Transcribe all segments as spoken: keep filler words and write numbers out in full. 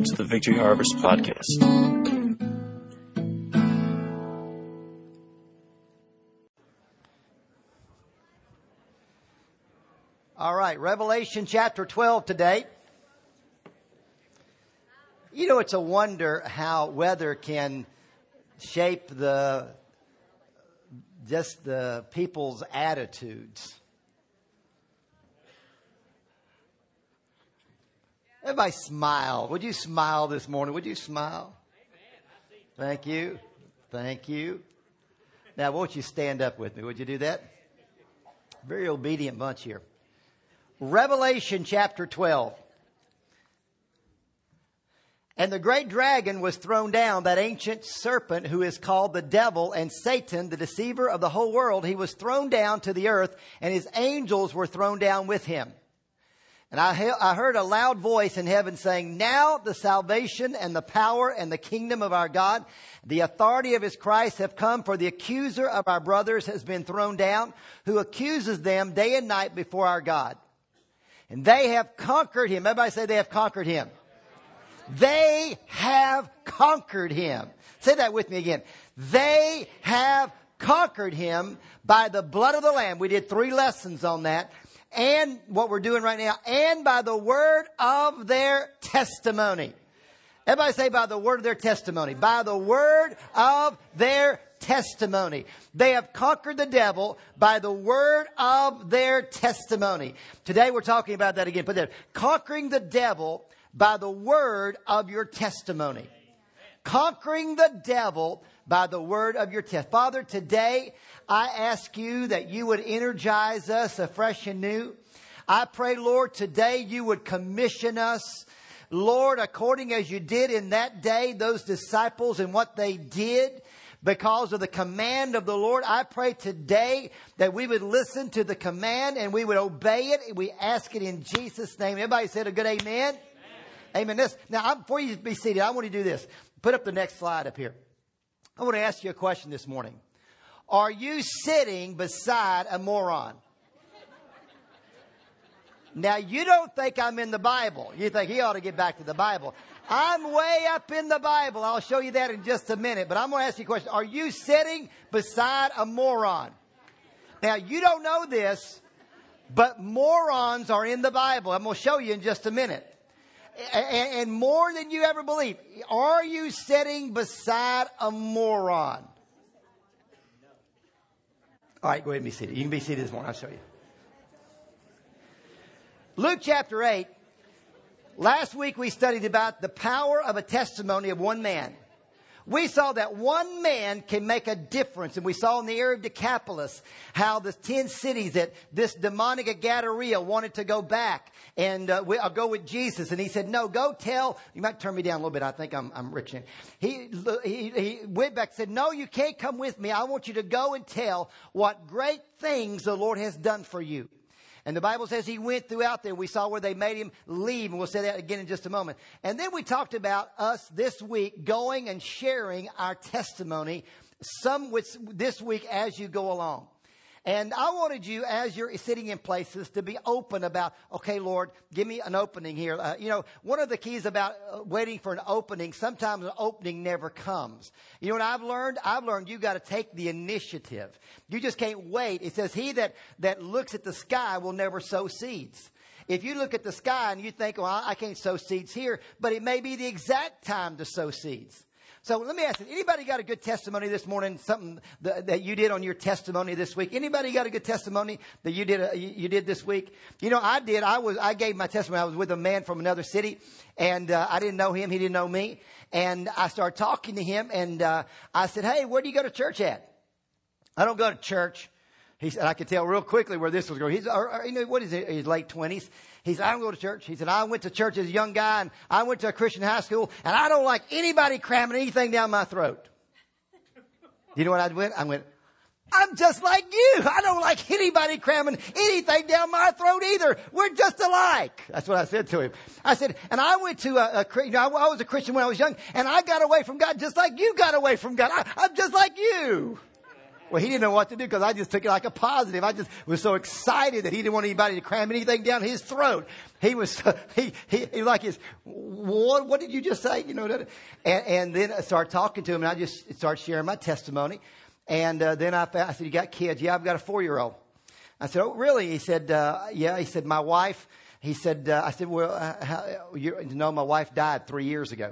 to the Victory Harvest podcast. All right, Revelation chapter twelve today. You know, it's a wonder how weather can shape the just the people's attitudes. Everybody smile. Would you smile this morning? Would you smile? Thank you. Thank you. Now, won't you stand up with me? Would you do that? Very obedient bunch here. Revelation chapter twelve. And the great dragon was thrown down, that ancient serpent who is called the devil and Satan, the deceiver of the whole world. He was thrown down to the earth, and his angels were thrown down with him. And I, he- I heard a loud voice in heaven saying, now the salvation and the power and the kingdom of our God, the authority of his Christ have come, for the accuser of our brothers has been thrown down, who accuses them day and night before our God. And they have conquered him. Everybody say they have conquered him. They have conquered him. Say that with me again. They have conquered him by the blood of the Lamb. We did three lessons on that. And what we're doing right now, and by the word of their testimony. Everybody say by the word of their testimony. By the word of their testimony. They have conquered the devil by the word of their testimony. Today we're talking about that again. Put that. Conquering the devil by the word of your testimony. Conquering the devil by the word of your testimony. Father, today I ask you that you would energize us afresh and new. I pray, Lord, today you would commission us, Lord, according as you did in that day, those disciples and what they did because of the command of the Lord. I pray today that we would listen to the command and we would obey it. We ask it in Jesus' name. Everybody said a good amen? Amen. Amen. This, now, before you be seated, I want to do this. Put up the next slide up here. I want to ask you a question this morning. Are you sitting beside a moron? Now, you don't think I'm in the Bible. You think he ought to get back to the Bible. I'm way up in the Bible. I'll show you that in just a minute. But I'm going to ask you a question. Are you sitting beside a moron? Now, you don't know this, but morons are in the Bible. I'm going to show you in just a minute. And, and more than you ever believe. Are you sitting beside a moron? All right, go ahead and be seated. You can be seated this morning. I'll show you. Luke chapter eight. Last week we studied about the power of a testimony of one man. We saw that one man can make a difference. And we saw in the area of Decapolis how the ten cities that this demonic Gadarrhea wanted to go back and uh, we, I'll go with Jesus. And he said, no, go tell. You might turn me down a little bit. I think I'm, I'm rich. He, he, he went back and said, no, you can't come with me. I want you to go and tell what great things the Lord has done for you. And the Bible says he went throughout there. We saw where they made him leave. And we'll say that again in just a moment. And then we talked about us this week going and sharing our testimony some with this week as you go along. And I wanted you, as you're sitting in places, to be open about, okay, Lord, give me an opening here. Uh, you know, one of the keys about uh, waiting for an opening, sometimes an opening never comes. You know what I've learned? I've learned you got to take the initiative. You just can't wait. It says, he that, that looks at the sky will never sow seeds. If you look at the sky and you think, well, I can't sow seeds here, but it may be the exact time to sow seeds. So let me ask you, anybody got a good testimony this morning, something that, that you did on your testimony this week? Anybody got a good testimony that you did uh, you, you did this week? You know, I did. I was I gave my testimony. I was with a man from another city, and uh, I didn't know him. He didn't know me. And I started talking to him, and uh, I said, hey, where do you go to church at? I don't go to church. He said, I could tell real quickly where this was going. He's, or, or, you know, what is it? He's late twenties. He said, I don't go to church. He said, I went to church as a young guy, and I went to a Christian high school, and I don't like anybody cramming anything down my throat. You know what I went? I went, I'm just like you. I don't like anybody cramming anything down my throat either. We're just alike. That's what I said to him. I said, and I went to a, a you know, I, I was a Christian when I was young, and I got away from God just like you got away from God. I, I'm just like you. Well, he didn't know what to do because I just took it like a positive. I just was so excited that he didn't want anybody to cram anything down his throat. He was, he, he, he like his, what, what did you just say? You know, and, and then I started talking to him and I just started sharing my testimony. And uh, then I, found, I said, you got kids? Yeah, I've got a four-year-old. I said, oh, really? He said, uh, yeah. He said, my wife, he said, uh, I said, well, uh, how, you know, my wife died three years ago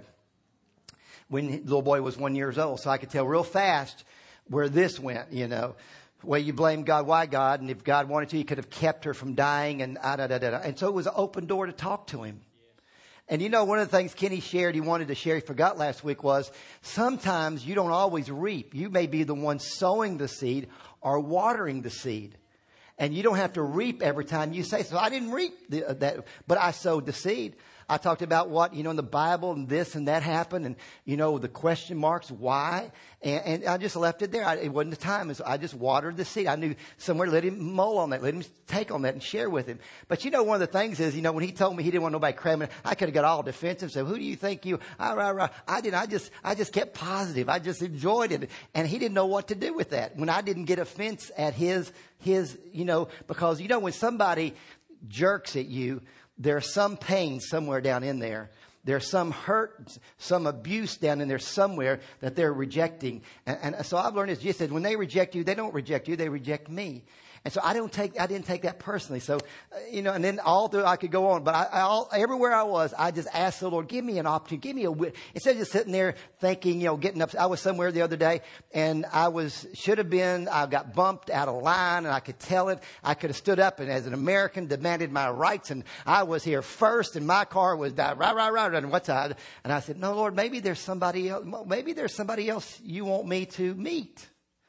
when the little boy was one year old. So I could tell real fast where this went, you know, where you blame God, why God? And if God wanted to, he could have kept her from dying and ah, da, da, da, da. And so it was an open door to talk to him. And you know, one of the things Kenny shared, he wanted to share, he forgot last week was sometimes you don't always reap. You may be the one sowing the seed or watering the seed. And you don't have to reap every time you say, so I didn't reap the, uh, that, but I sowed the seed. I talked about what, you know, in the Bible and this and that happened and, you know, the question marks, why? And, and I just left it there. I, it wasn't the time. So I just watered the seed. I knew somewhere to let him mull on that, let him take on that and share with him. But, you know, one of the things is, you know, when he told me he didn't want nobody cramming, I could have got all defensive. So who do you think you, I, I, I didn't. I just, I just kept positive. I just enjoyed it. And he didn't know what to do with that when I didn't get offense at his, his, you know, because, you know, when somebody jerks at you, there's some pain somewhere down in there. There's some hurt, some abuse down in there somewhere that they're rejecting. And, and so I've learned this. Jesus said, when they reject you, they don't reject you, they reject me. And so I don't take, I didn't take that personally. So, uh, you know, and then all through, I could go on, but I, I all, everywhere I was, I just asked the Lord, give me an opportunity, give me a, instead of just sitting there thinking, you know, getting up. I was somewhere the other day and I was, should have been, I got bumped out of line and I could tell it. I could have stood up and as an American demanded my rights and I was here first and my car was right, right, right, and what's I, and I said, no, Lord, maybe there's somebody else, maybe there's somebody else you want me to meet.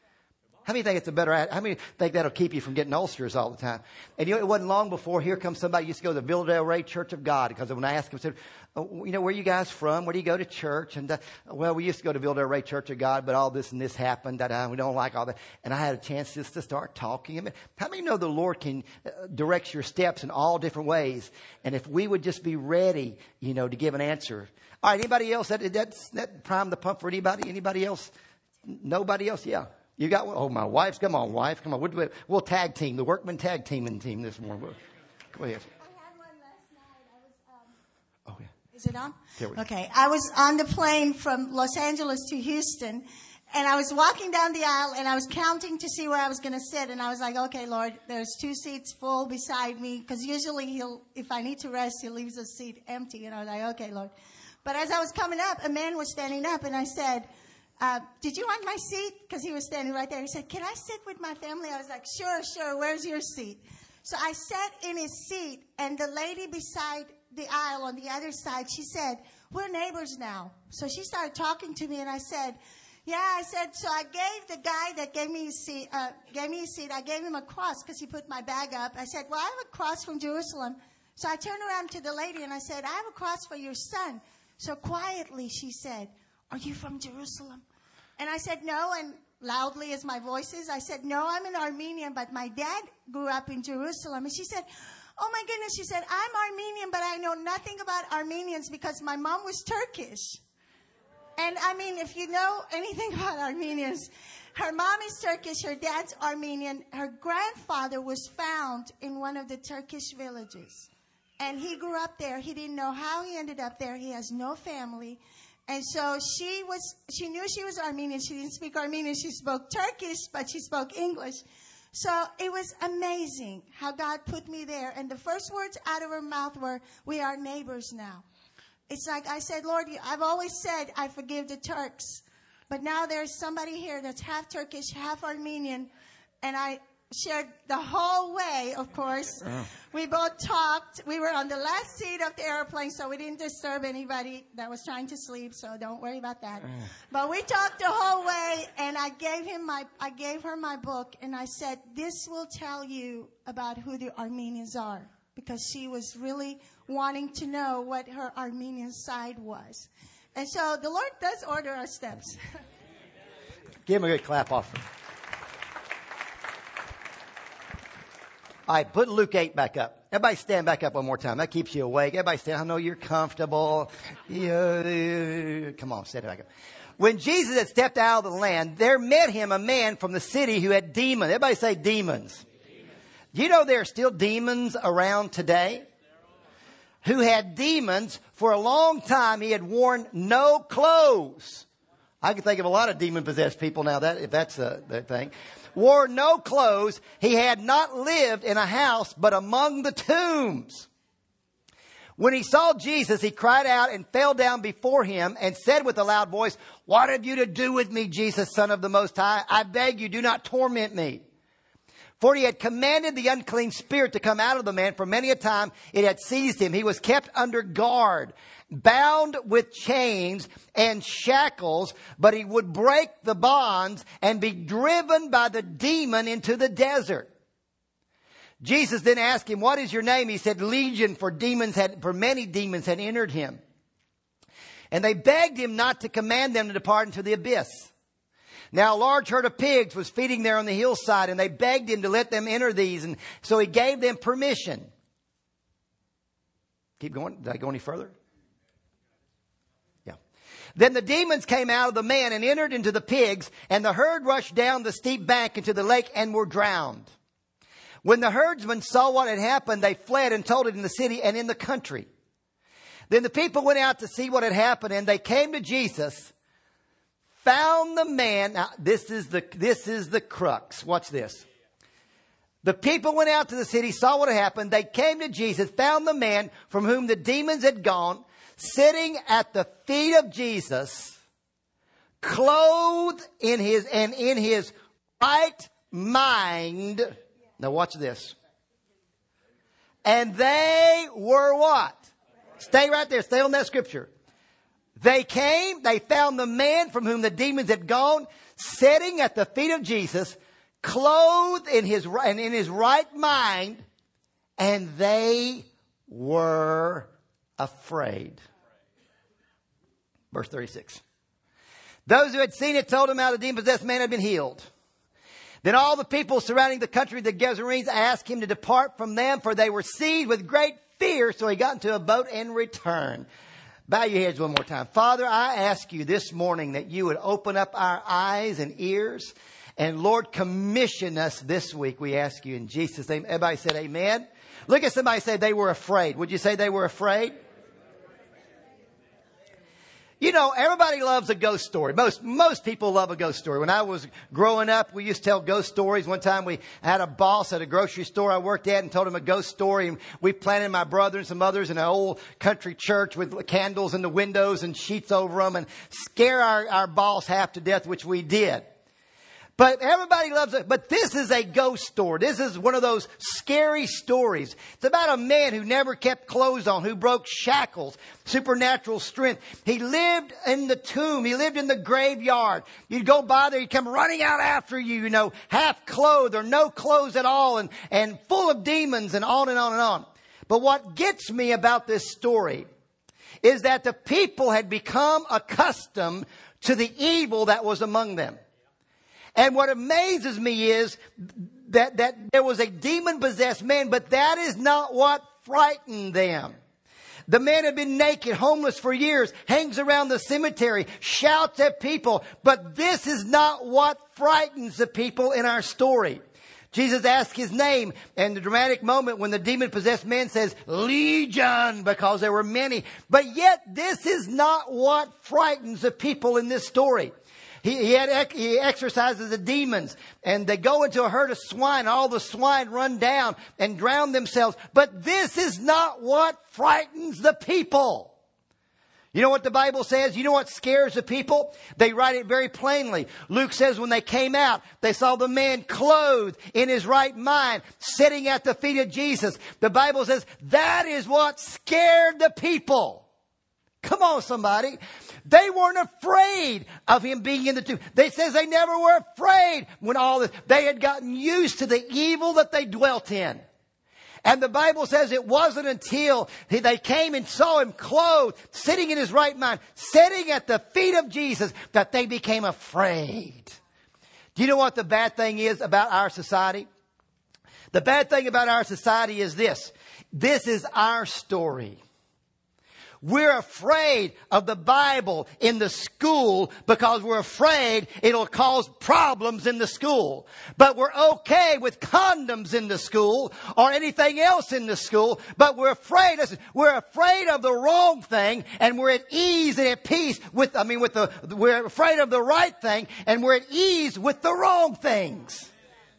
How many think it's a better, how many think that'll keep you from getting ulcers all the time? And you know, it wasn't long before here comes somebody used to go to the Villa Del Rey Church of God. Because when I asked him, I said, oh, you know, where are you guys from? Where do you go to church? And, uh, well, we used to go to Villa Del Rey Church of God, but all this and this happened. That uh, we don't like all that. And I had a chance just to start talking. I mean, how many know the Lord can uh, direct your steps in all different ways? And if we would just be ready, you know, to give an answer. All right, anybody else? That, that's, that prime the pump for anybody? Anybody else? Nobody else? Yeah. You got one? Oh, my wife's. Come on, wife. Come on. We'll, we'll tag team. The workman tag teaming team this morning. Go ahead. I had one last night. I was, um, oh, yeah. Is it on? Here we go. Okay. I was on the plane from Los Angeles to Houston, and I was walking down the aisle, and I was counting to see where I was going to sit, and I was like, okay, Lord, there's two seats full beside me, because usually he'll, if I need to rest, he leaves a seat empty, and I was like, okay, Lord. But as I was coming up, a man was standing up, and I said, Uh, did you want my seat? Because he was standing right there. He said, can I sit with my family? I was like, sure, sure. Where's your seat? So I sat in his seat, and the lady beside the aisle on the other side, she said, we're neighbors now. So she started talking to me, and I said, yeah, I said, so I gave the guy that gave me a seat, uh, gave me a seat, I gave him a cross because he put my bag up. I said, well, I have a cross from Jerusalem. So I turned around to the lady, and I said, I have a cross for your son. So quietly she said, are you from Jerusalem? And I said, no, and loudly as my voice is, I said, no, I'm an Armenian, but my dad grew up in Jerusalem. And she said, oh my goodness, she said, I'm Armenian, but I know nothing about Armenians because my mom was Turkish. And I mean, if you know anything about Armenians, her mom is Turkish, her dad's Armenian. Her grandfather was found in one of the Turkish villages. And he grew up there. He didn't know how he ended up there. He has no family. And so she was, she knew she was Armenian. She didn't speak Armenian. She spoke Turkish, but she spoke English. So it was amazing how God put me there. And the first words out of her mouth were, we are neighbors now. It's like I said, Lord, I've always said I forgive the Turks. But now there's somebody here that's half Turkish, half Armenian. And I shared the whole way, of course. Oh. We both talked. We were on the last seat of the airplane, so we didn't disturb anybody that was trying to sleep, so don't worry about that. Oh. But we talked the whole way, and I gave him my, I gave her my book, and I said, this will tell you about who the Armenians are, because she was really wanting to know what her Armenian side was. And so the Lord does order our steps. Give him a good clap offering. All right, put Luke eight back up. Everybody stand back up one more time. That keeps you awake. Everybody stand. I know you're comfortable. Yeah, come on, stand it back up. When Jesus had stepped out of the land, there met him a man from the city who had demons. Everybody say demons. Demons. You know there are still demons around today? Who had demons for a long time. He had worn no clothes. I can think of a lot of demon-possessed people now, that if that's the, the thing. Wore no clothes. He had not lived in a house, but among the tombs. When he saw Jesus, he cried out and fell down before him and said with a loud voice, "What have you to do with me, Jesus, Son of the Most High? I beg you, do not torment me." For he had commanded the unclean spirit to come out of the man. For many a time it had seized him. He was kept under guard, bound with chains and shackles, but he would break the bonds and be driven by the demon into the desert. Jesus then asked him, "What is your name?" He said, "Legion," for demons had, for many demons had entered him. And they begged him not to command them to depart into the abyss. Now a large herd of pigs was feeding there on the hillside, and they begged him to let them enter these, and so he gave them permission. Keep going. Did I go any further? Yeah. Then the demons came out of the man and entered into the pigs, and the herd rushed down the steep bank into the lake and were drowned. When the herdsmen saw what had happened, they fled and told it in the city and in the country. Then the people went out to see what had happened, and they came to Jesus, found the man. Now, this is the, this is the crux. Watch this. The people went out to the city, saw what had happened. They came to Jesus, found the man from whom the demons had gone, sitting at the feet of Jesus, clothed in his, and in his right mind. Now watch this. And they were what? Stay right there. Stay on that scripture. They came, they found the man from whom the demons had gone, sitting at the feet of Jesus, clothed in his, and in his right mind, and they were afraid. Verse thirty-six. Those who had seen it told him how the demon-possessed man had been healed. Then all the people surrounding the country of the Gerasenes asked him to depart from them, for they were seized with great fear. So he got into a boat and returned. Bow your heads one more time. Father, I ask you this morning that you would open up our eyes and ears. And Lord, commission us this week, we ask you in Jesus' name. Everybody said amen. Look at somebody say they were afraid. Would you say they were afraid? You know, everybody loves a ghost story. Most, most people love a ghost story. When I was growing up, we used to tell ghost stories. One time we had a boss at a grocery store I worked at and told him a ghost story. And we planted my brother and some others in an old country church with candles in the windows and sheets over them and scare our, our boss half to death, which we did. But everybody loves it. But this is a ghost story. This is one of those scary stories. It's about a man who never kept clothes on, who broke shackles, supernatural strength. He lived in the tomb. He lived in the graveyard. You'd go by there, he'd come running out after you, you know, half clothed or no clothes at all, and, and full of demons, and on and on and on. But what gets me about this story is that the people had become accustomed to the evil that was among them. And what amazes me is that, that there was a demon-possessed man, but that is not what frightened them. The man had been naked, homeless for years, hangs around the cemetery, shouts at people. But this is not what frightens the people in our story. Jesus asked his name, and the dramatic moment when the demon-possessed man says, Legion, because there were many. But yet this is not what frightens the people in this story. He, he, had, he exorcises the demons, and they go into a herd of swine. All the swine run down and drown themselves. But this is not what frightens the people. You know what the Bible says? You know what scares the people? They write it very plainly. Luke says when they came out, they saw the man clothed in his right mind, sitting at the feet of Jesus. The Bible says that is what scared the people. Come on, somebody. They weren't afraid of him being in the tomb. They says they never were afraid when all this. They had gotten used to the evil that they dwelt in. And the Bible says it wasn't until they came and saw him clothed, sitting in his right mind, sitting at the feet of Jesus, that they became afraid. Do you know what the bad thing is about our society? The bad thing about our society is this. This is our story. We're afraid of the Bible in the school because we're afraid it'll cause problems in the school. But we're okay with condoms in the school or anything else in the school. But we're afraid, listen, we're afraid of the wrong thing, and we're at ease and at peace with, I mean, with the, we're afraid of the right thing, and we're at ease with the wrong things.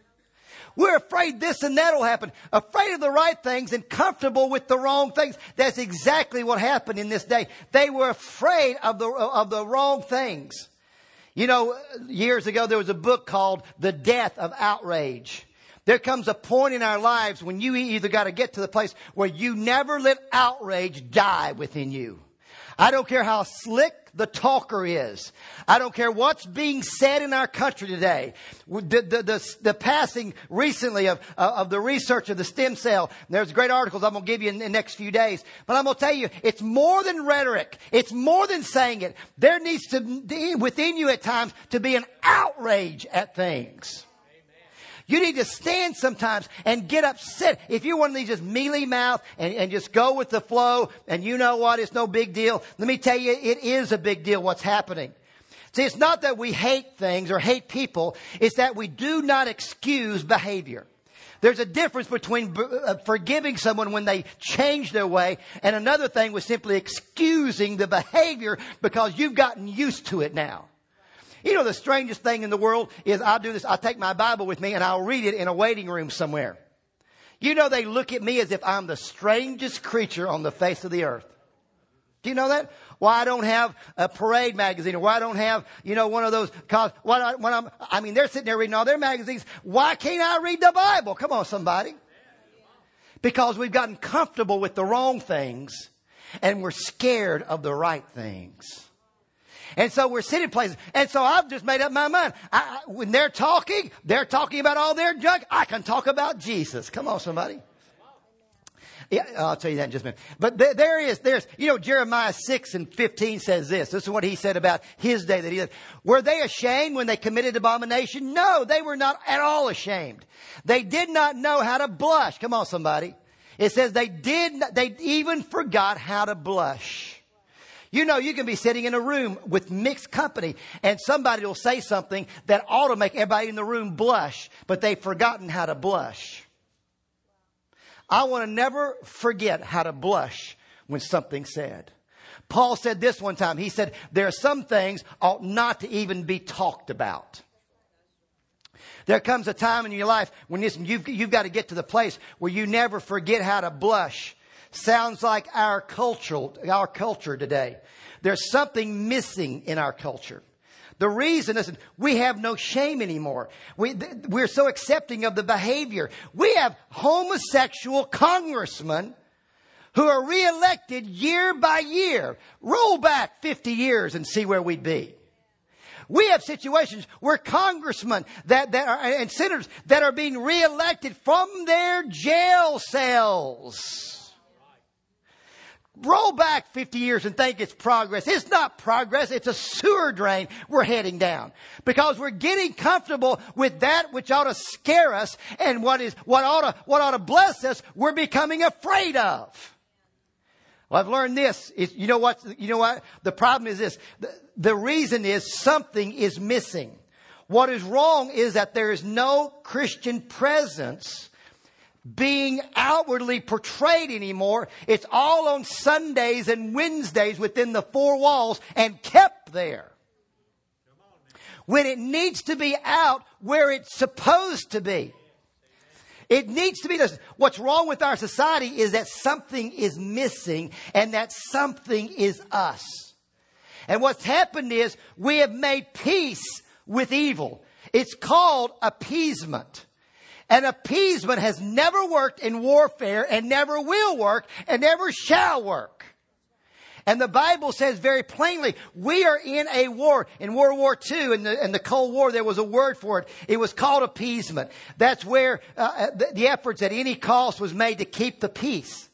We're afraid this and that will happen. Afraid of the right things and comfortable with the wrong things. That's exactly what happened in this day. They were afraid of the, of the wrong things. You know, years ago there was a book called The Death of Outrage. There comes a point in our lives when you either got to get to the place where you never let outrage die within you. I don't care how slick the talker is. I don't care what's being said in our country today. The, the, the, the passing recently of, uh, of the research of the stem cell. There's great articles I'm going to give you in the next few days. But I'm going to tell you, it's more than rhetoric. It's more than saying it. There needs to be within you at times to be an outrage at things. You need to stand sometimes and get upset. If you're one of these just mealy mouth and, and just go with the flow and you know what, it's no big deal. Let me tell you, it is a big deal what's happening. See, it's not that we hate things or hate people. It's that we do not excuse behavior. There's a difference between forgiving someone when they change their way and another thing was simply excusing the behavior because you've gotten used to it now. You know, the strangest thing in the world is I'll do this. I'll take my Bible with me and I'll read it in a waiting room somewhere. You know, they look at me as if I'm the strangest creature on the face of the earth. Do you know that? Why I don't have a Parade magazine or why I don't have, you know, one of those cause when, I, when I'm, I mean, they're sitting there reading all their magazines. Why can't I read the Bible? Come on, somebody. Because we've gotten comfortable with the wrong things and we're scared of the right things. And so we're sitting places. And so I've just made up my mind. I, I, when they're talking, they're talking about all their junk. I can talk about Jesus. Come on, somebody. Yeah, I'll tell you that in just a minute. But there, there is, there's, you know, Jeremiah six and fifteen says this. This is what he said about his day that he lived. Were they ashamed when they committed abomination? No, they were not at all ashamed. They did not know how to blush. Come on, somebody. It says they did, they even forgot how to blush. You know, you can be sitting in a room with mixed company and somebody will say something that ought to make everybody in the room blush, but they've forgotten how to blush. I want to never forget how to blush when something's said. Paul said this one time. He said, there are some things ought not to even be talked about. There comes a time in your life when listen, you've, you've got to get to the place where you never forget how to blush. Sounds like our culture, our culture today. There's something missing in our culture. The reason is we have no shame anymore. We, we're so accepting of the behavior. We have homosexual congressmen who are reelected year by year. Roll back fifty years and see where we'd be. We have situations where congressmen that, that are, and senators that are being reelected from their jail cells. Roll back fifty years and think it's progress. It's not progress. It's a sewer drain we're heading down. Because we're getting comfortable with that which ought to scare us and what is, what ought to, what ought to bless us, we're becoming afraid of. Well, I've learned this. Is, you know what, you know what? The problem is this. The, the reason is something is missing. What is wrong is that there is no Christian presence being outwardly portrayed anymore. It's all on Sundays and Wednesdays within the four walls and kept there. When it needs to be out where it's supposed to be. It needs to be this. What's wrong with our society is that something is missing and that something is us. And what's happened is we have made peace with evil. It's called appeasement. And appeasement has never worked in warfare and never will work and never shall work. And the Bible says very plainly, we are in a war. In World War Two, in the, in the Cold War, there was a word for it. It was called appeasement. That's where uh, the, the efforts at any cost was made to keep the peace.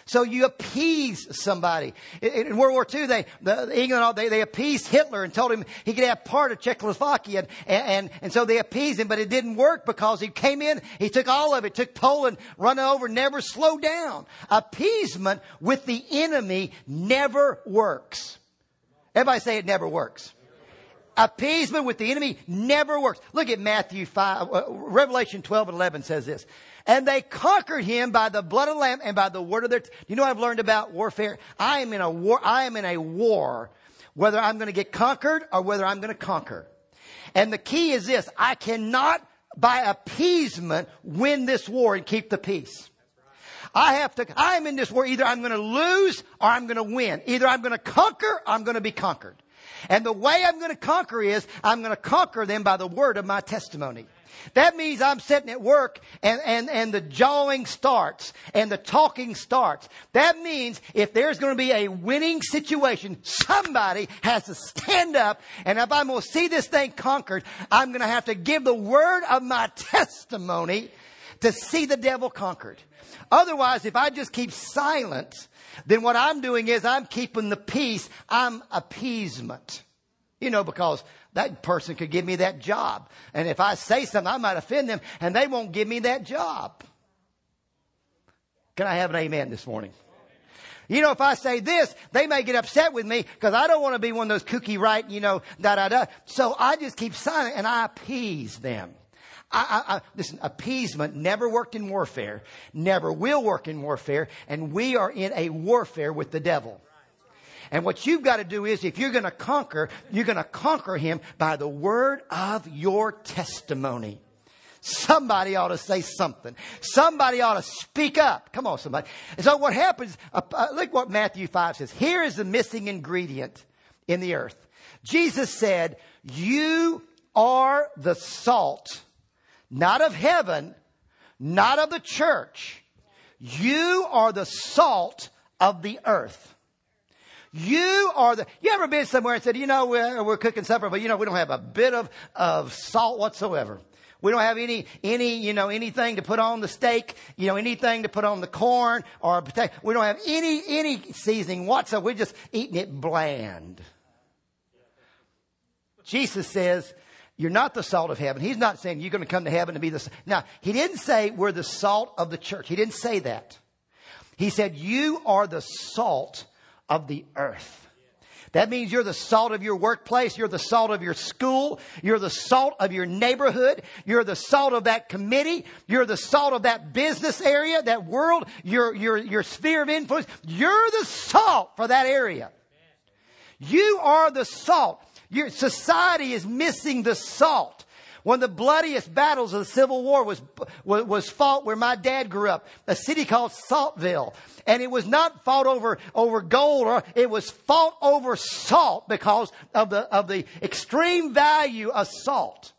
So you appease somebody. In, in World War Two, they, the, England, they, they appeased Hitler and told him he could have part of Czechoslovakia. And, and, and so they appeased him, but it didn't work because he came in, he took all of it, took Poland, run over, never slowed down. Appeasement with the enemy never works. Everybody say it never works. Appeasement with the enemy never works. Look at Matthew five, uh, Revelation twelve and eleven says this. And they conquered him by the blood of the Lamb and by the word of their... T- you know what I've learned about warfare? I am in a war, I am in a war, whether I'm going to get conquered or whether I'm going to conquer. And the key is this. I cannot, by appeasement, win this war and keep the peace. I have to, I am in this war. Either I'm going to lose or I'm going to win. Either I'm going to conquer or I'm going to be conquered. And the way I'm going to conquer is I'm going to conquer them by the word of my testimony. That means I'm sitting at work and, and, and the jawing starts and the talking starts. That means if there's going to be a winning situation, somebody has to stand up. And if I'm going to see this thing conquered, I'm going to have to give the word of my testimony to see the devil conquered. Otherwise, if I just keep silent, then what I'm doing is I'm keeping the peace. I'm appeasement. You know, because that person could give me that job. And if I say something, I might offend them and they won't give me that job. Can I have an amen this morning? You know, if I say this, they may get upset with me because I don't want to be one of those kooky right, you know, da, da, da. So I just keep silent and I appease them. I, I, I, listen, appeasement never worked in warfare, never will work in warfare, and we are in a warfare with the devil. And what you've got to do is, if you're going to conquer, you're going to conquer him by the word of your testimony. Somebody ought to say something. Somebody ought to speak up. Come on, somebody. And so what happens, uh, uh, look what Matthew five says. Here is the missing ingredient in the earth. Jesus said, you are the salt. Not of heaven, not of the church. You are the salt of the earth. You are the, you ever been somewhere and said, you know, we're, we're cooking supper, but you know, we don't have a bit of, of salt whatsoever. We don't have any, any, you know, anything to put on the steak, you know, anything to put on the corn or potato. We don't have any, any seasoning whatsoever. We're just eating it bland. Jesus says, you're not the salt of heaven. He's not saying you're going to come to heaven to be the... Now, he didn't say we're the salt of the church. He didn't say that. He said you are the salt of the earth. That means you're the salt of your workplace. You're the salt of your school. You're the salt of your neighborhood. You're the salt of that committee. You're the salt of that business area, that world, your, your, your sphere of influence. You're the salt for that area. You are the salt. Your society is missing the salt. One of the bloodiest battles of the Civil War was, was, was fought where my dad grew up, a city called Saltville. And it was not fought over, over gold, or it was fought over salt because of the, of the extreme value of salt.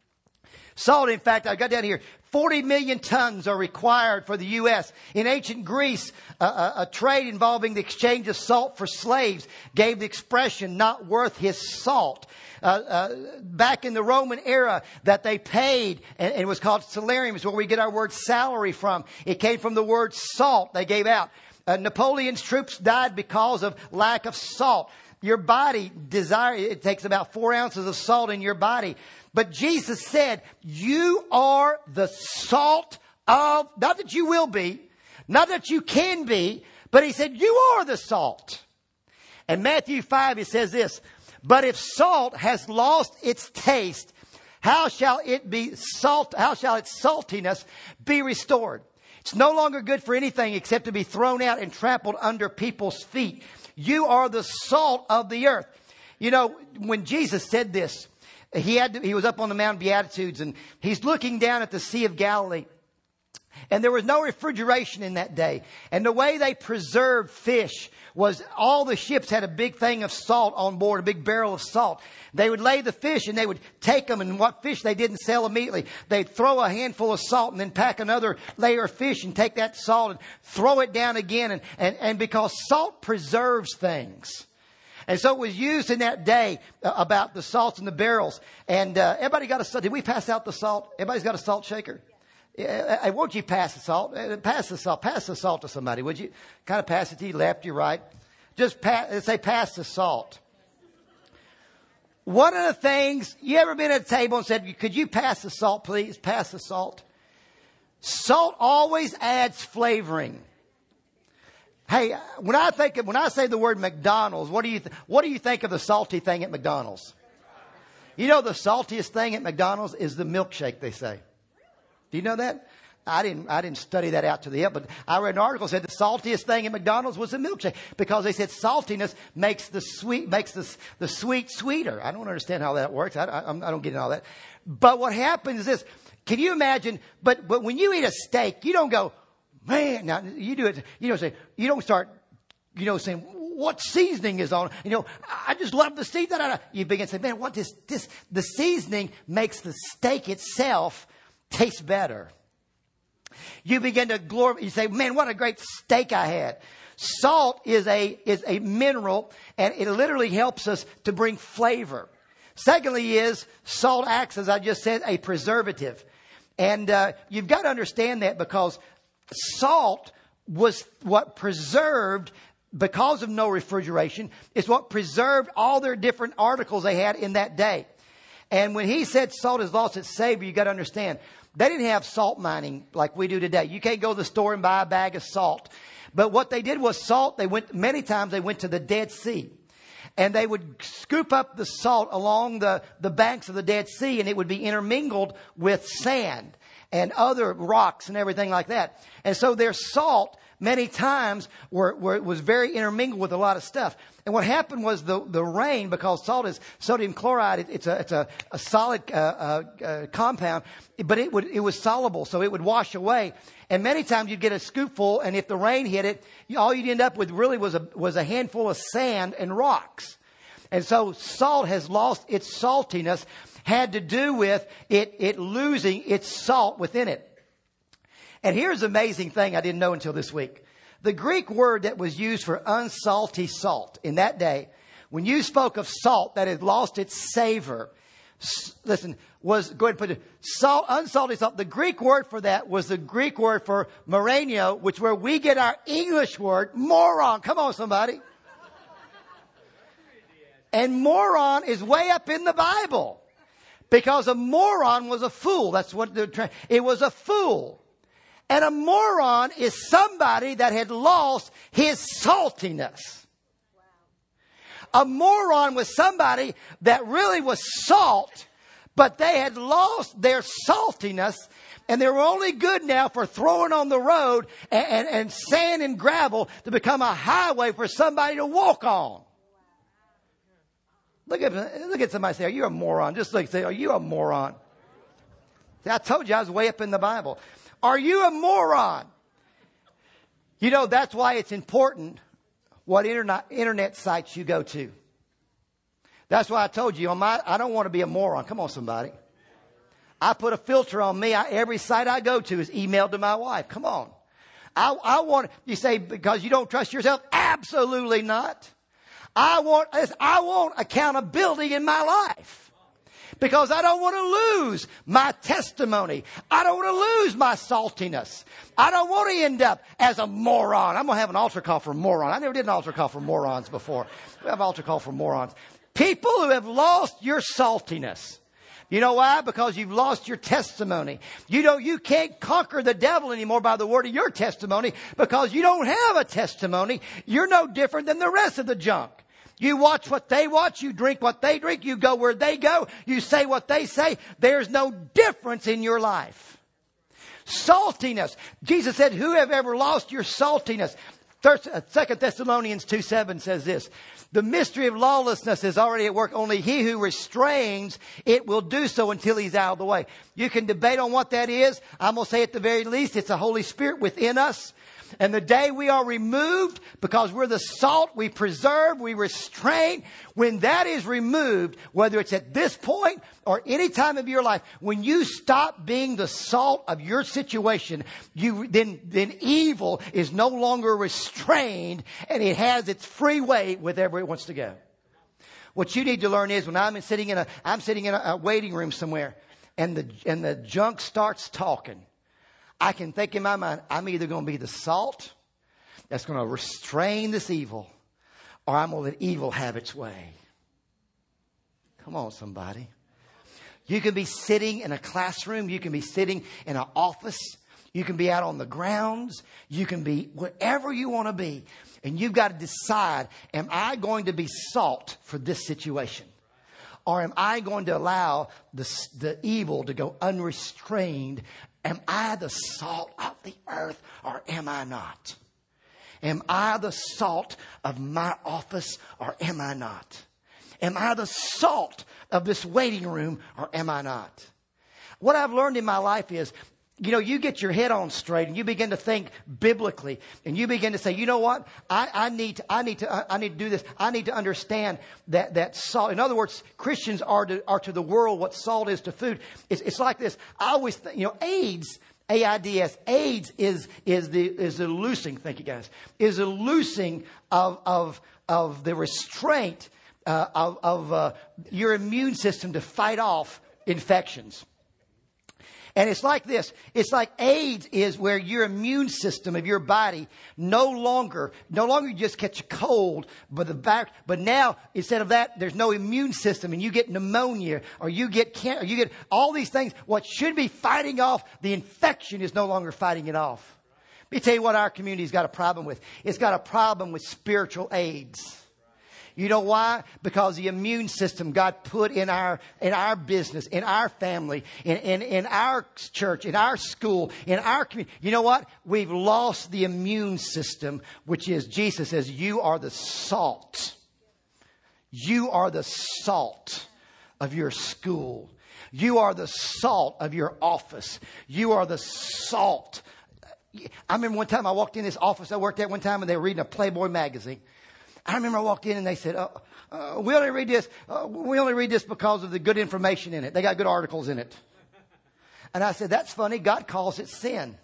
Salt, in fact, I got down here, forty million tons are required for the U S In ancient Greece, a, a, a trade involving the exchange of salt for slaves gave the expression, not worth his salt. Uh, uh, back in the Roman era that they paid, and, and it was called salarium, is where we get our word salary from. It came from the word salt they gave out. Uh, Napoleon's troops died because of lack of salt. Your body desire, it takes about four ounces of salt in your body. But Jesus said, you are the salt of, not that you will be, not that you can be, but he said, you are the salt. And Matthew five, it says this, but if salt has lost its taste, how shall it be salt, how shall its saltiness be restored? It's no longer good for anything except to be thrown out and trampled under people's feet. You are the salt of the earth. You know, when Jesus said this, he had to, he was up on the Mount of Beatitudes and he's looking down at the Sea of Galilee. And there was no refrigeration in that day. And the way they preserved fish was all the ships had a big thing of salt on board, a big barrel of salt. They would lay the fish and they would take them, and what fish they didn't sell immediately, they'd throw a handful of salt and then pack another layer of fish and take that salt and throw it down again. And, and, and because salt preserves things. And so it was used in that day uh, about the salts in the barrels. And uh, everybody got a salt. Did we pass out the salt? Everybody's got a salt shaker. Hey, won't you pass the salt? Pass the salt. Pass the salt to somebody, would you? Kind of pass it to you, left, you right. Just pass, say, pass the salt. One of the things, you ever been at a table and said, could you pass the salt, please? Pass the salt. Salt always adds flavoring. Hey, when I think of, when I say the word McDonald's, what do you, th- what do you think of the salty thing at McDonald's? You know, the saltiest thing at McDonald's is the milkshake, they say. Do you know that? I didn't, I didn't study that out to the end, but I read an article that said the saltiest thing at McDonald's was the milkshake because they said saltiness makes the sweet, makes the, the sweet sweeter. I don't understand how that works. I, I, I don't get into all that. But what happens is this. Can you imagine? But, but when you eat a steak, you don't go, man, now you do it, you don't say, you don't start, you know, saying, what seasoning is on? You know, I just love the seasoning. You begin to say, man, what this, this, the seasoning makes the steak itself taste better. You begin to glorify, you say, man, what a great steak I had. Salt is a, is a mineral and it literally helps us to bring flavor. Secondly is salt acts, as I just said, a preservative. And uh, you've got to understand that because salt was what preserved, because of no refrigeration, it's what preserved all their different articles they had in that day. And when he said salt has lost its savor, you got to understand, they didn't have salt mining like we do today. You can't go to the store and buy a bag of salt. But what they did was salt. They went, many times they went to the Dead Sea. And they would scoop up the salt along the, the banks of the Dead Sea, and it would be intermingled with sand and other rocks and everything like that. And so their salt many times were, were was very intermingled with a lot of stuff. And what happened was the, the rain, because salt is sodium chloride, it, it's a it's a, a solid uh, uh, uh, compound, but it would it was soluble, so it would wash away. And many times you'd get a scoopful, and if the rain hit it, all you'd end up with really was a was a handful of sand and rocks. And so salt has lost its saltiness, had to do with it it losing its salt within it. And here's the amazing thing I didn't know until this week. The Greek word that was used for unsalty salt in that day, when you spoke of salt that had lost its savor, listen, was, go ahead and put it, salt, unsalty salt. The Greek word for that was the Greek word for moraino, which where we get our English word, moron. Come on, somebody. And moron is way up in the Bible because a moron was a fool. That's what the, it was a fool. And a moron is somebody that had lost his saltiness. Wow. A moron was somebody that really was salt, but they had lost their saltiness, and they were only good now for throwing on the road and, and, and sand and gravel to become a highway for somebody to walk on. Look at look at somebody say, "Are you a moron?" Just like say, "Are you a moron?" See, I told you I was way up in the Bible. Are you a moron? You know, that's why it's important what internet, internet sites you go to. That's why I told you, on my, I don't want to be a moron. Come on, somebody. I put a filter on me. I, every site I go to is emailed to my wife. Come on. I, I want, you say, because you don't trust yourself? Absolutely not. I want, I want accountability in my life. Because I don't want to lose my testimony. I don't want to lose my saltiness. I don't want to end up as a moron. I'm going to have an altar call for moron. I never did an altar call for morons before. We have an altar call for morons. People who have lost your saltiness. You know why? Because you've lost your testimony. You know, you can't conquer the devil anymore by the word of your testimony because you don't have a testimony. You're no different than the rest of the junk. You watch what they watch. You drink what they drink. You go where they go. You say what they say. There's no difference in your life. Saltiness. Jesus said, who have ever lost your saltiness? Second Thessalonians two seven says this. The mystery of lawlessness is already at work. Only he who restrains it will do so until he's out of the way. You can debate on what that is. I'm going to say at the very least, it's the Holy Spirit within us. And the day we are removed, because we're the salt, we preserve, we restrain. When that is removed, whether it's at this point or any time of your life, when you stop being the salt of your situation, you then, then evil is no longer restrained and it has its free way wherever it wants to go. What you need to learn is when I'm sitting in a, I'm sitting in a, a waiting room somewhere and the, and the junk starts talking. I can think in my mind, I'm either going to be the salt that's going to restrain this evil, or I'm going to let evil have its way. Come on, somebody. You can be sitting in a classroom. You can be sitting in an office. You can be out on the grounds. You can be wherever you want to be. And you've got to decide, am I going to be salt for this situation? Or am I going to allow the, the evil to go unrestrained? Am I the salt of the earth, or am I not? Am I the salt of my office, or am I not? Am I the salt of this waiting room, or am I not? What I've learned in my life is, you know, you get your head on straight and you begin to think biblically, and you begin to say, you know what? I, I need to, I need to, I need to do this. I need to understand that, that salt. In other words, Christians are to, are to the world what salt is to food. It's, it's like this. I always think, you know, AIDS, A I D S, AIDS is, is the, is the loosing, thank you guys, is a loosing of, of, of the restraint Uh, of, of uh, your immune system to fight off infections. And it's like this. It's like AIDS is where your immune system of your body no longer, no longer you just catch a cold, but the back, but now instead of that, there's no immune system, and you get pneumonia, or you get cancer, or you get all these things. What should be fighting off the infection is no longer fighting it off. Let me tell you what our community's got a problem with. It's got a problem with spiritual AIDS. You know why? Because the immune system God put in our in our business, in our family, in, in, in our church, in our school, in our community. You know what? We've lost the immune system, which is, Jesus says, you are the salt. You are the salt of your school. You are the salt of your office. You are the salt. I remember one time I walked in this office I worked at one time, and they were reading a Playboy magazine. I remember I walked in and they said, uh, uh, we only read this, uh, we only read this because of the good information in it. They got good articles in it. And I said, that's funny. God calls it sin.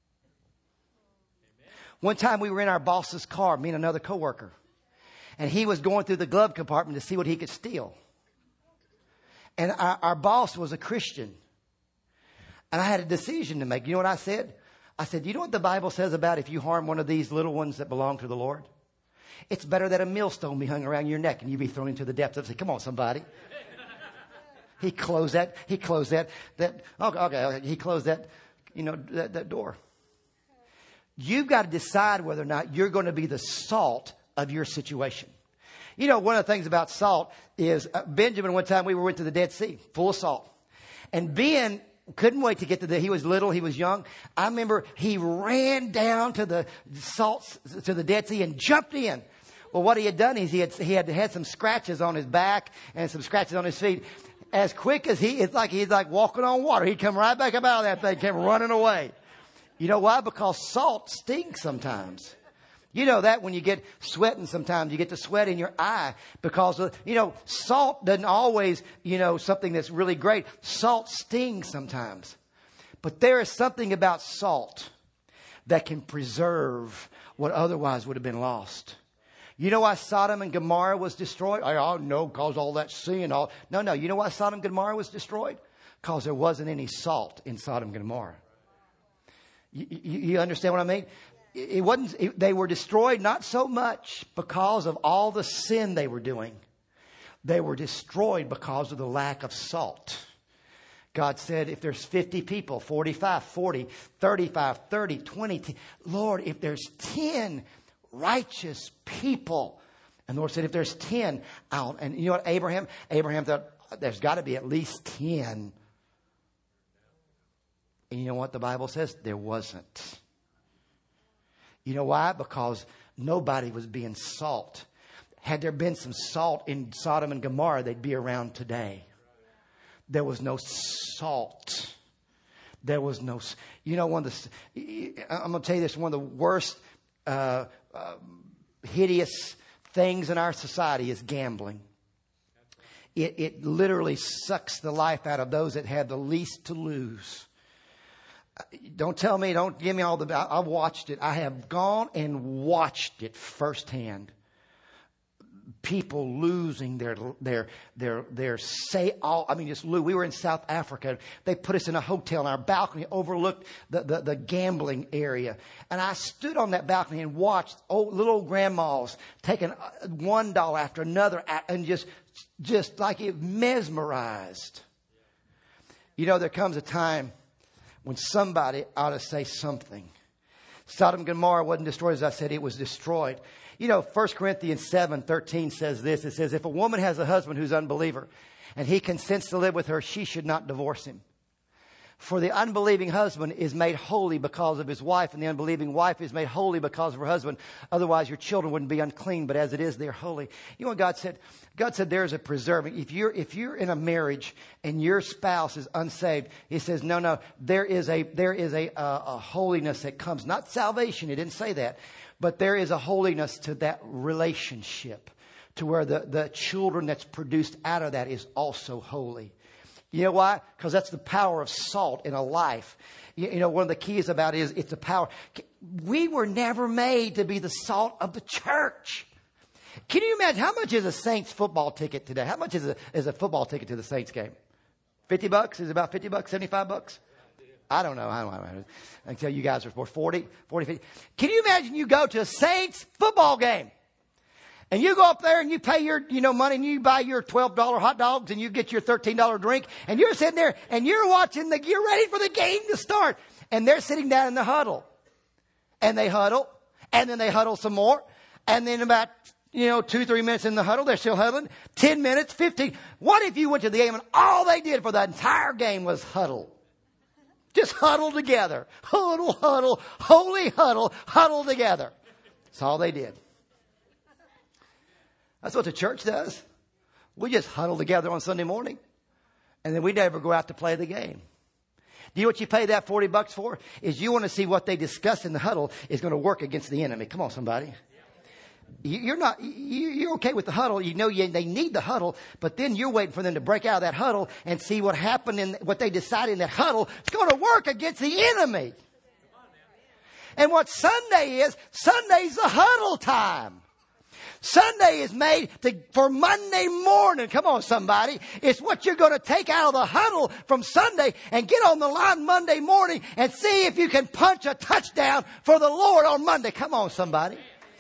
One time we were in our boss's car, me and another coworker, and he was going through the glove compartment to see what he could steal. And our, our boss was a Christian. And I had a decision to make. You know what I said? I said, you know what the Bible says about if you harm one of these little ones that belong to the Lord? It's better that a millstone be hung around your neck and you be thrown into the depths of the sea. Come on, somebody. He closed that. He closed that. That okay, okay. He closed that. You know that, that door. You've got to decide whether or not you're going to be the salt of your situation. You know, one of the things about salt is uh, Benjamin. One time we went to the Dead Sea, full of salt, and Ben couldn't wait to get to the. He was little. He was young. I remember he ran down to the salt to the Dead Sea and jumped in. Well, what he had done is he had he had had some scratches on his back and some scratches on his feet. As quick as he, it's like he's like walking on water. He'd come right back up out of that thing, came running away. You know why? Because salt stings sometimes. You know that when you get sweating sometimes, you get the sweat in your eye because, of, you know, salt doesn't always, you know, something that's really great. Salt stings sometimes. But there is something about salt that can preserve what otherwise would have been lost. You know why Sodom and Gomorrah was destroyed? I know, because all that sin. All No, no. You know why Sodom and Gomorrah was destroyed? Because there wasn't any salt in Sodom and Gomorrah. You, you, you understand what I mean? It wasn't. It, they were destroyed not so much because of all the sin they were doing. They were destroyed because of the lack of salt. God said, if there's fifty people, forty-five, forty, thirty-five, thirty, twenty, ten, Lord, if there's ten righteous people, and the Lord said, if there's ten, I'll, and you know what, Abraham, Abraham thought, there's got to be at least ten. And you know what the Bible says? There wasn't. You know why? Because nobody was being salt. Had there been some salt in Sodom and Gomorrah, they'd be around today. There was no salt. There was no, you know, one of the, I'm going to tell you this, one of the worst, uh, uh, hideous things in our society is gambling. It, it literally sucks the life out of those that have the least to lose. Don't tell me, don't give me all the, I've watched it. I have gone and watched it firsthand. people losing their, their, their, their say all. I mean, just lose. We were in South Africa. They put us in a hotel and our balcony overlooked the, the, the gambling area. And I stood on that balcony and watched old, little old grandmas taking one dollar after another and just, just like it mesmerized. You know, there comes a time when somebody ought to say something. Sodom and Gomorrah wasn't destroyed, as I said, it was destroyed. You know, First Corinthians seven thirteen says this. It says, if a woman has a husband who's unbeliever and he consents to live with her, she should not divorce him. For the unbelieving husband is made holy because of his wife, and the unbelieving wife is made holy because of her husband. Otherwise, your children wouldn't be unclean, but as it is, they're holy. You know what God said? God said there's a preserving. If you're, if you're in a marriage and your spouse is unsaved, He says, no, no, there is a, there is a, a, a holiness that comes, not salvation. He didn't say that, but there is a holiness to that relationship to where the, the children that's produced out of that is also holy. You know why? Because that's the power of salt in a life. You, you know, one of the keys about it is it's the power. We were never made to be the salt of the church. Can you imagine how much is a Saints football ticket today? How much is a, is a football ticket to the Saints game? fifty bucks? Is it about fifty bucks? seventy-five bucks? I don't know. I don't know. I can tell you guys are more forty, forty, fifty. Can you imagine you go to a Saints football game? And you go up there and you pay your, you know, money and you buy your twelve dollar hot dogs and you get your thirteen dollar drink and you're sitting there and you're watching the, you're ready for the game to start. And they're sitting down in the huddle and they huddle and then they huddle some more. And then about, you know, two, three minutes in the huddle, they're still huddling. ten minutes, fifteen. What if you went to the game and all they did for the entire game was huddle? Just huddle together. Huddle, huddle, holy huddle, huddle together. That's all they did. That's what the church does. We just huddle together on Sunday morning. And then we never go out to play the game. Do you know what you pay that forty bucks for? Is you want to see what they discuss in the huddle is going to work against the enemy. Come on, somebody. You're not, you're okay with the huddle. You know you, they need the huddle, but then you're waiting for them to break out of that huddle and see what happened in what they decided in that huddle. It's going to work against the enemy. And what Sunday is, Sunday's the huddle time. Sunday is made to, for Monday morning. Come on, somebody. It's what you're going to take out of the huddle from Sunday and get on the line Monday morning and see if you can punch a touchdown for the Lord on Monday. Come on, somebody.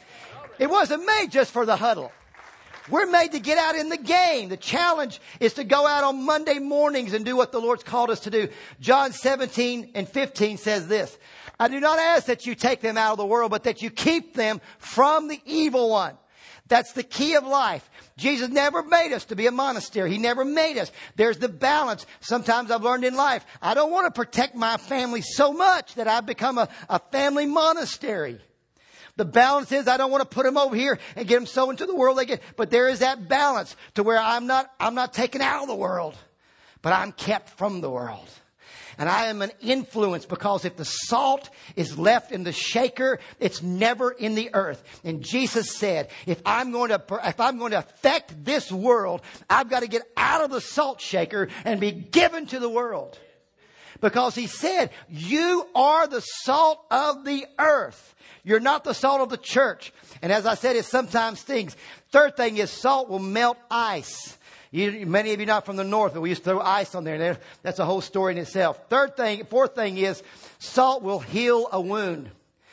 It wasn't made just for the huddle. We're made to get out in the game. The challenge is to go out on Monday mornings and do what the Lord's called us to do. John seventeen and fifteen says this. I do not ask that you take them out of the world, but that you keep them from the evil one. That's the key of life. Jesus never made us to be a monastery. He never made us. There's the balance. Sometimes I've learned in life, I don't want to protect my family so much that I become a, a family monastery. The balance is I don't want to put them over here and get them so into the world they get. But there is that balance to where I'm not, I'm not taken out of the world, but I'm kept from the world. And I am an influence because if the salt is left in the shaker, it's never in the earth. And Jesus said, if I'm going to, if I'm going to affect this world, I've got to get out of the salt shaker and be given to the world. Because He said, you are the salt of the earth. You're not the salt of the church. And as I said, it sometimes stings. Third thing is salt will melt ice. You, many of you not from the north, but we used to throw ice on there. And that's a whole story in itself. Third thing, fourth thing is salt will heal a wound.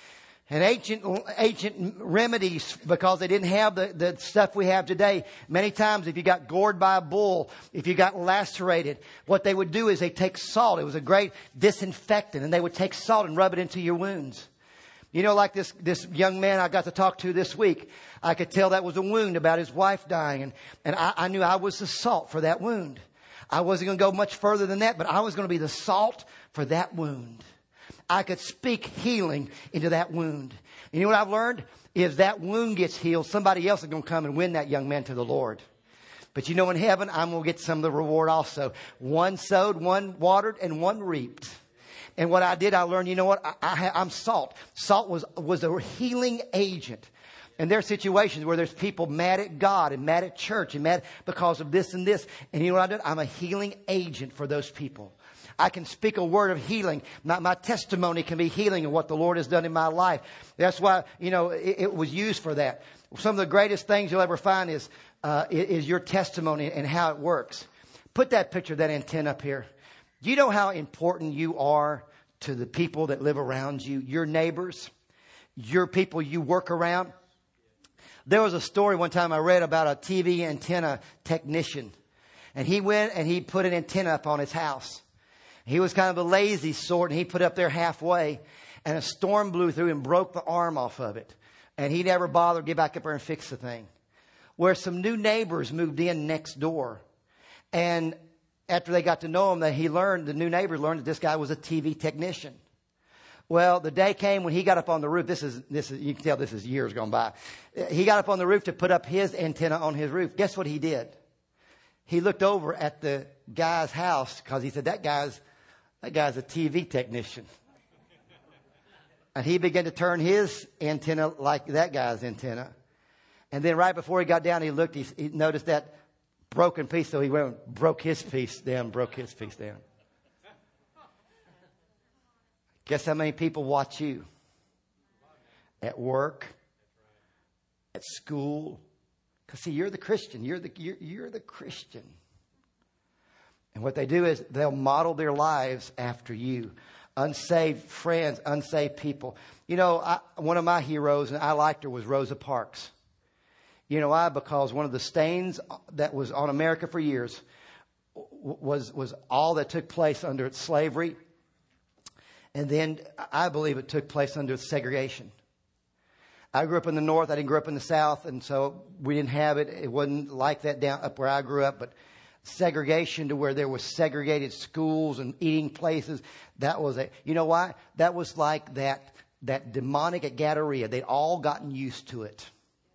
And ancient, ancient remedies, because they didn't have the, the stuff we have today. Many times if you got gored by a bull, if you got lacerated, what they would do is they take salt. It was a great disinfectant. And they would take salt and rub it into your wounds. You know, like this, this young man I got to talk to this week, I could tell that was a wound about his wife dying. And, and I, I knew I was the salt for that wound. I wasn't going to go much further than that, but I was going to be the salt for that wound. I could speak healing into that wound. And you know what I've learned? If that wound gets healed, somebody else is going to come and win that young man to the Lord. But you know, in heaven, I'm going to get some of the reward also. One sowed, one watered, and one reaped. And what I did, I learned, you know what? I, I, I'm salt. Salt was, was a healing agent. And there are situations where there's people mad at God and mad at church and mad because of this and this. And you know what I did? I'm a healing agent for those people. I can speak a word of healing. My, my testimony can be healing of what the Lord has done in my life. That's why, you know, it, it was used for that. Some of the greatest things you'll ever find is, uh, is your testimony and how it works. Put that picture of that antenna up here. Do you know how important you are to the people that live around you, your neighbors, your people you work around? There was a story one time I read about a T V antenna technician. And he went and he put an antenna up on his house. He was kind of a lazy sort, and he put up there halfway. And a storm blew through and broke the arm off of it. And he never bothered to get back up there and fix the thing. Where some new neighbors moved in next door. And after they got to know him, that he learned, the new neighbors learned that this guy was a T V technician. Well, the day came when he got up on the roof. This is, this is, you can tell this is years gone by. He got up on the roof to put up his antenna on his roof. Guess what he did? He looked over at the guy's house because he said, that guy's, that guy's a T V technician. And he began to turn his antenna like that guy's antenna. And then right before he got down, he looked, he, he noticed that broken piece. So he went and broke his piece down, broke his piece down. Guess how many people watch you? At work, at school. Because see, you're the Christian. You're the, you're, you're the Christian. And what they do is they'll model their lives after you. Unsaved friends, unsaved people. You know, I, one of my heroes, and I liked her, was Rosa Parks. You know why? Because one of the stains that was on America for years was, was all that took place under slavery. And then I believe it took place under segregation. I grew up in the North. I didn't grow up in the South. And so we didn't have it. It wasn't like that down up where I grew up. But segregation to where there was segregated schools and eating places. That was a, you know why? That was like that, that demonic at Gadara. They'd all gotten used to it.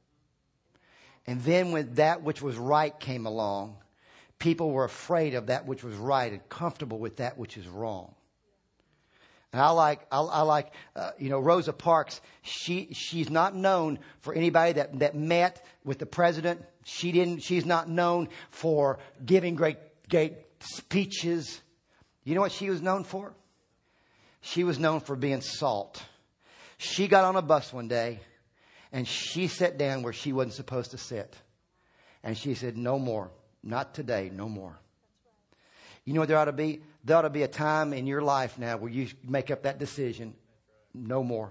And then when that which was right came along, people were afraid of that which was right and comfortable with that which is wrong. And I like, I, I like, uh, you know, Rosa Parks. She, she's not known for anybody that, that met with the president. She didn't, she's not known for giving great, great speeches. You know what she was known for? She was known for being salt. She got on a bus one day and she sat down where she wasn't supposed to sit. And she said, no more, not today, no more. You know what there ought to be? There ought to be a time in your life now where you make up that decision. No more.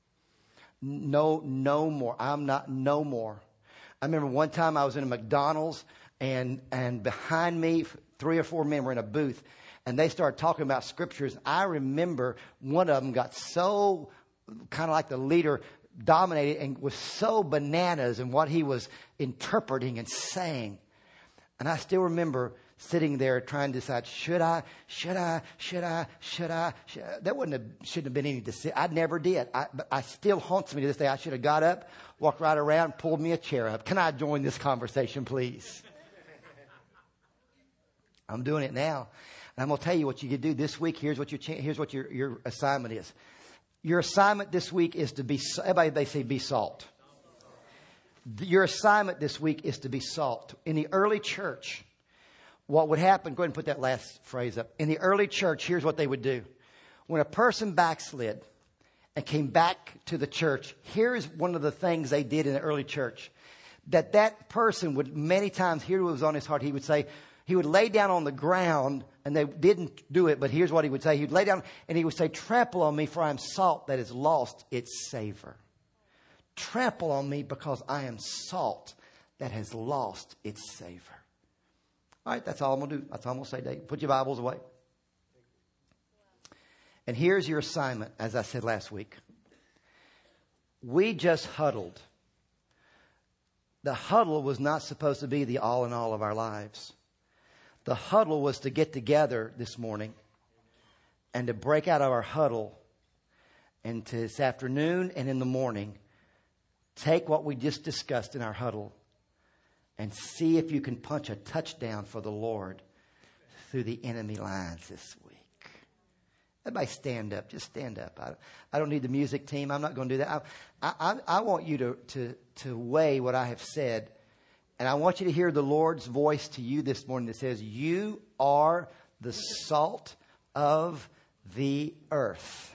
No, no more. I'm not, no more. I remember one time I was in a McDonald's and, and behind me, three or four men were in a booth and they started talking about scriptures. I remember one of them got so kind of like the leader dominated and was so bananas in what he was interpreting and saying. And I still remember sitting there trying to decide, should I, should I, should I, should I, should I? That wouldn't have, shouldn't have been any decision. I never did. I, but I still haunts me to this day. I should have got up, walked right around, pulled me a chair up. Can I join this conversation, please? I'm doing it now. And I'm going to tell you what you can do this week. Here's what your, here's what your, your assignment is. Your assignment this week is to be, everybody, they say be salt. Your assignment this week is to be salt. In the early church, what would happen, go ahead and put that last phrase up. In the early church, here's what they would do. When a person backslid and came back to the church, here's one of the things they did in the early church. That that person would many times, here what was on his heart, he would say, he would lay down on the ground, and they didn't do it, but here's what he would say. He would lay down and he would say, trample on me, for I am salt that has lost its savor. Trample on me because I am salt that has lost its savor. All right, that's all I'm going to do. That's all I'm going to say, Dave. Put your Bibles away. And here's your assignment, as I said last week. We just huddled. The huddle was not supposed to be the all in all of our lives. The huddle was to get together this morning and to break out of our huddle and to this afternoon and in the morning, take what we just discussed in our huddle and see if you can punch a touchdown for the Lord through the enemy lines this week. Everybody stand up. Just stand up. I, I don't need the music team. I'm not going to do that. I, I, I want you to, to, to weigh what I have said. And I want you to hear the Lord's voice to you this morning that says, you are the salt of the earth.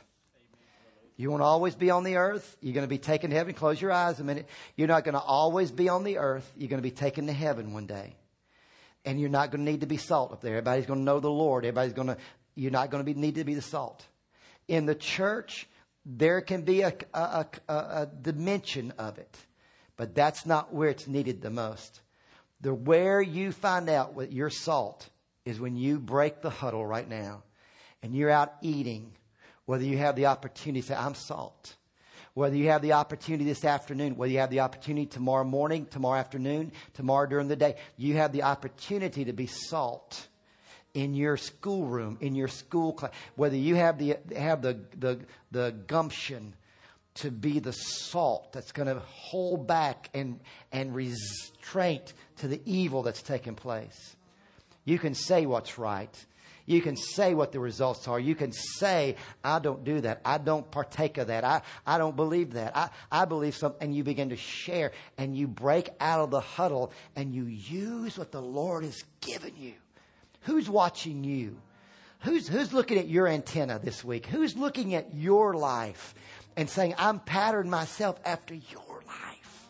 You want to always be on the earth? You're going to be taken to heaven. Close your eyes a minute. You're not going to always be on the earth. You're going to be taken to heaven one day. And you're not going to need to be salt up there. Everybody's going to know the Lord. Everybody's going to, you're not going to be, need to be the salt. In the church, there can be a, a, a, a dimension of it. But that's not where it's needed the most. The where you find out what your salt is when you break the huddle right now. And you're out eating. Whether you have the opportunity to say, I'm salt. Whether you have the opportunity this afternoon, whether you have the opportunity tomorrow morning, tomorrow afternoon, tomorrow during the day, you have the opportunity to be salt in your schoolroom, in your school class. Whether you have the have the the, the gumption to be the salt that's going to hold back and and restraint to the evil that's taking place. You can say what's right. You can say what the results are. You can say, I don't do that. I don't partake of that. I, I don't believe that. I, I believe something. And you begin to share and you break out of the huddle and you use what the Lord has given you. Who's watching you? Who's, who's looking at your antenna this week? Who's looking at your life and saying, I'm patterned myself after your life?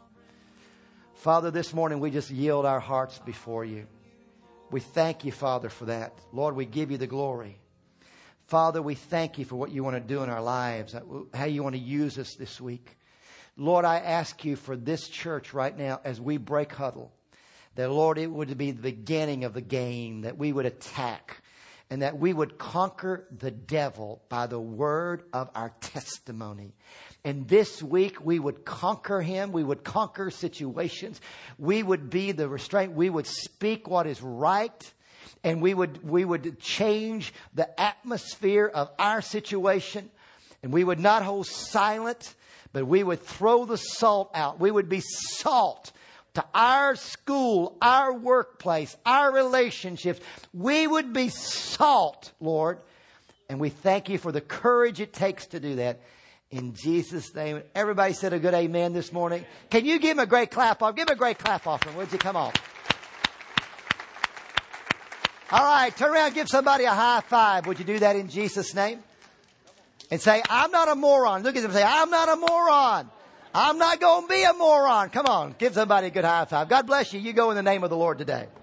Father, this morning we just yield our hearts before you. We thank you, Father, for that. Lord, we give you the glory. Father, we thank you for what you want to do in our lives, how you want to use us this week. Lord, I ask you for this church right now as we break huddle, that, Lord, it would be the beginning of the game, that we would attack and that we would conquer the devil by the word of our testimony. And this week we would conquer him. We would conquer situations. We would be the restraint. We would speak what is right. And we would, we would change the atmosphere of our situation. And we would not hold silent, but we would throw the salt out. We would be salt to our school, our workplace, our relationships. We would be salt, Lord. And we thank you for the courage it takes to do that. In Jesus' name. Everybody said a good amen this morning. Can you give him a great clap off? Give him a great clap offering, would you? Come on. All right, turn around and give somebody a high five. Would you do that in Jesus' name? And say, I'm not a moron. Look at them and say, I'm not a moron. I'm not going to be a moron. Come on, give somebody a good high five. God bless you. You go in the name of the Lord today.